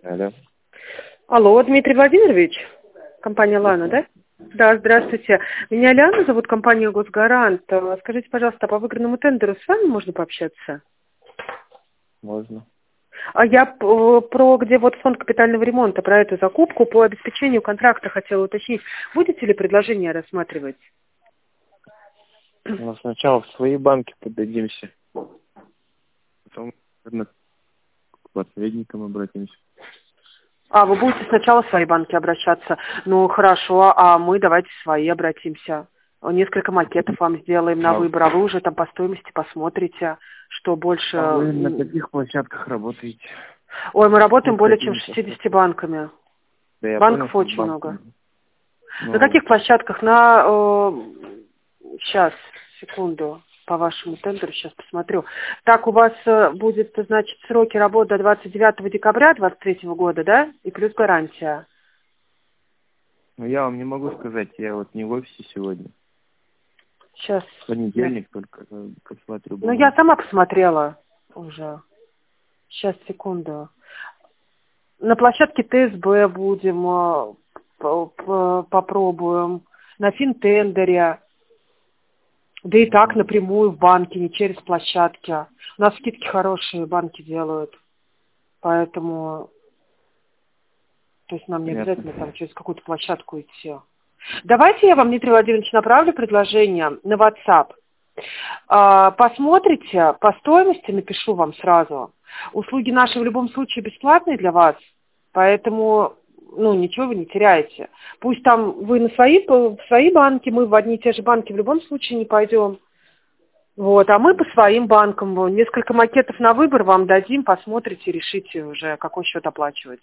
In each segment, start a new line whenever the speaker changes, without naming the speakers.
Алло.
Алло, Дмитрий Владимирович, компания «Лана», да? Да, здравствуйте. Меня Лиана зовут, компания «Госгарант». Скажите, пожалуйста, по выигранному тендеру с вами можно пообщаться?
Можно.
А я про где вот фонд капитального ремонта, про эту закупку по обеспечению контракта хотела уточнить. Будете ли предложение рассматривать?
Ну, сначала в свои банки подадимся. Потом, наверное, к посредникам обратимся.
А, вы будете сначала в свои банки обращаться. Ну, хорошо, а мы давайте в свои обратимся. Несколько макетов вам сделаем на выбор, а вы уже там по стоимости посмотрите, что больше...
А вы на каких площадках работаете?
Ой, мы работаем более чем 60 банками.
Да, я
Банков
понял,
очень много.
Ну,
На каких площадках? Сейчас, секунду, по вашему тендеру, сейчас посмотрю. Так, у вас будет, значит, сроки работы до 29 декабря 2023 года, да? И плюс гарантия.
ну, я вам не могу сказать, я вот не в офисе сегодня.
Сейчас.
В понедельник только посмотрю.
Ну, я сама посмотрела уже. Сейчас, секунду. На площадке ТСБ будем, попробуем. На финтендере. Да и так напрямую в банке, не через площадки. У нас скидки хорошие, банки делают. Поэтому, то есть нам не обязательно там через какую-то площадку идти. Давайте я вам, Дмитрий Владимирович, направлю предложение на WhatsApp. Посмотрите, по стоимости напишу вам сразу. Услуги наши в любом случае бесплатные для вас, поэтому, ну, ничего вы не теряете. Пусть там вы в свои банки, мы в одни и те же банки в любом случае не пойдем. Вот, а мы по своим банкам, несколько макетов на выбор вам дадим, посмотрите, решите уже, какой счет оплачивать.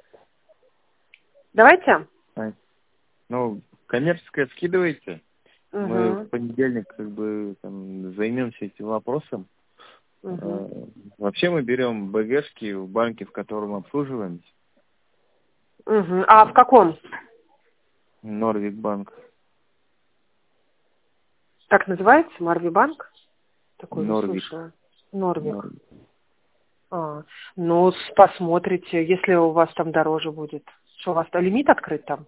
Давайте?
Ну, коммерческое скидывайте.
Угу.
Мы в понедельник как бы там займемся этим вопросом. Вообще мы берем БГшки в банке, в котором обслуживаемся.
А в каком?
Норвик банк.
Так называется? Марвибанк? Такой
Норвик.
слышала. Норвик. Ну, посмотрите, если у вас там дороже будет. Что, у вас лимит открыт там?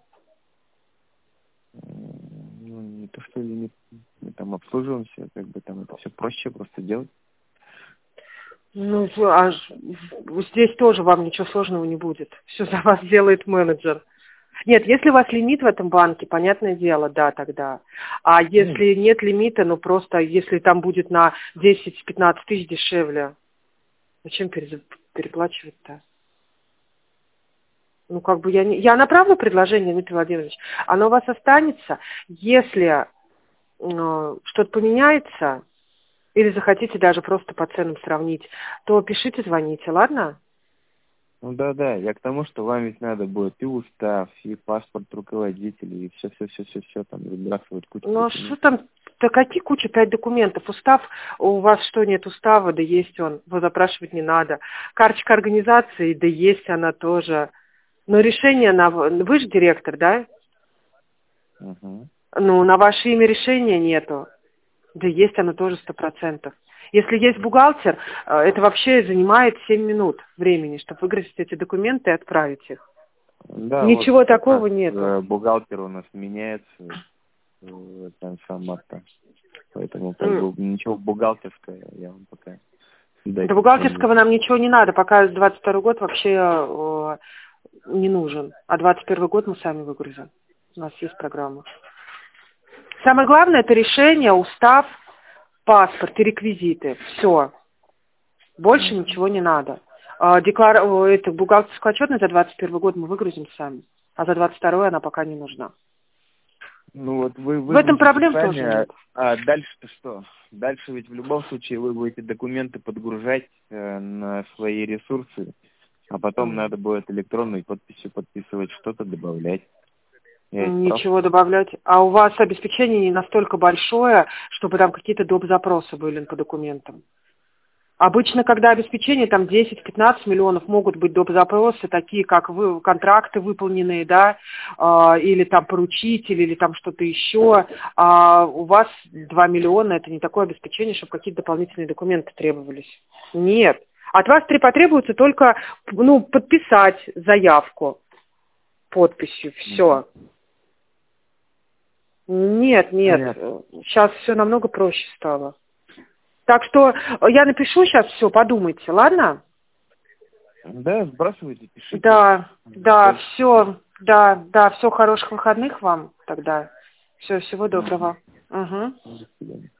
Ну, не то, что лимит. Мы там обслуживаемся, как бы там это все проще просто делать.
Ну, здесь тоже вам ничего сложного не будет. Все за вас делает менеджер. Нет, если у вас лимит в этом банке, понятное дело, да, тогда. А если нет лимита, ну просто, если там будет на 10-15 тысяч дешевле, зачем переплачивать-то? Ну, как бы я направлю предложение, Дмитрий Владимирович, оно у вас останется. Если что-то поменяется, или захотите даже просто по ценам сравнить, то пишите, звоните, ладно?
Ну да, я к тому, что вам ведь надо будет и устав, и паспорт руководителя, и все там выбрасывать кучу.
Ну, что там, да какие куча, 5 документов. Устав, у вас что, нет устава, да есть он, его запрашивать не надо. Карточка организации, да есть она тоже. Но решение вы же директор, да? Ну, на ваше имя решения нету. Да есть оно тоже 100%. Если есть бухгалтер, это вообще занимает 7 минут времени, чтобы выгрузить эти документы и отправить их.
Да,
ничего
вот
такого нет.
Бухгалтер у нас меняется марта. Поэтому как бы ничего бухгалтерского я вам пока...
До бухгалтерского нам ничего не надо, пока 22 год вообще не нужен. А 21 год мы сами выгрузим. У нас есть программа. Самое главное, это решение, устав, паспорт и реквизиты. Все. Больше ничего не надо. Бухгалтерскую отчетность за 21 год мы выгрузим сами. А за 22 она пока не нужна.
Ну вот вы
в этом проблем
сами,
тоже нет.
А дальше-то что? Дальше ведь в любом случае вы будете документы подгружать на свои ресурсы, а потом надо будет электронной подписью подписывать, что-то добавлять.
Ничего добавлять. А у вас обеспечение не настолько большое, чтобы там какие-то доп. Запросы были по документам. Обычно, когда обеспечение, там 10-15 миллионов, могут быть доп. Запросы, такие как контракты выполненные, да, или там поручители, или там что-то еще. А у вас 2 миллиона, это не такое обеспечение, чтобы какие-то дополнительные документы требовались. Нет. От вас потребуется только, ну, подписать заявку подписью, все. Нет, сейчас все намного проще стало. Так что я напишу сейчас все, подумайте, ладно?
Да, сбрасывайте, пишите.
Да, все, все, хороших выходных вам тогда. Все, всего доброго. Угу.
До свидания.